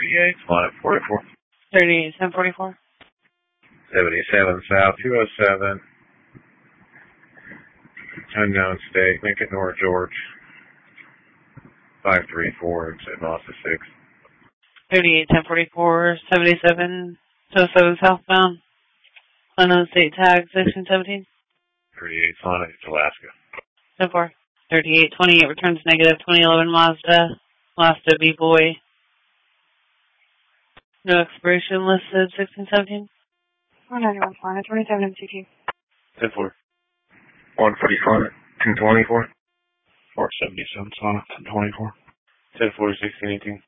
38, Sonic 44. 38, 1044. 77 South, 207. Unknown state, Lincoln North George. 534, exit Mazda 6. 38, 1044, 77, 207 southbound. Unknown state tag, 1617. 38 Sonic, Alaska. 10-4. 38, 28 returns negative, 2011 Mazda B-Boy. No expiration listed, 1617. 491 Sonic, 27 MCT. 10-4. 140 Sonic, 224. 477 Sonic, 1024. 10-4, 1618.